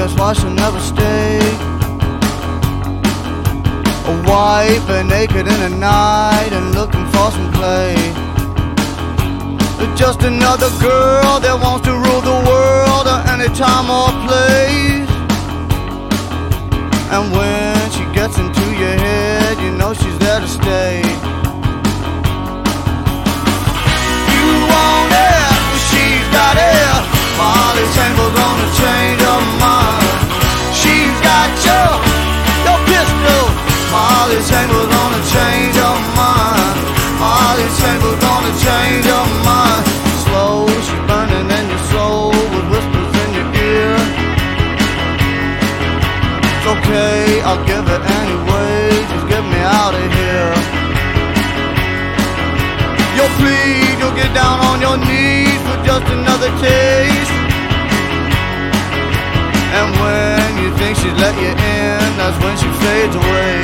that's why she'll never stay. A wife and naked in the night and looking for some play. Just another girl that wants to rule the world at any time or place. And when she gets into your head, you know she's there to stay. You want it, she's got it. Molly Sangle's gonna change her mind. She's got your pistol. Molly Sangle's gonna change her mind. Molly Sangle's gonna change her mind. Slow, she's burning in your soul with whispers in your ear. It's okay, I'll give it anyway. Just get me out of here. You'll plead, you'll get down on your knees for just another taste. And when you think she's let you in, that's when she fades away.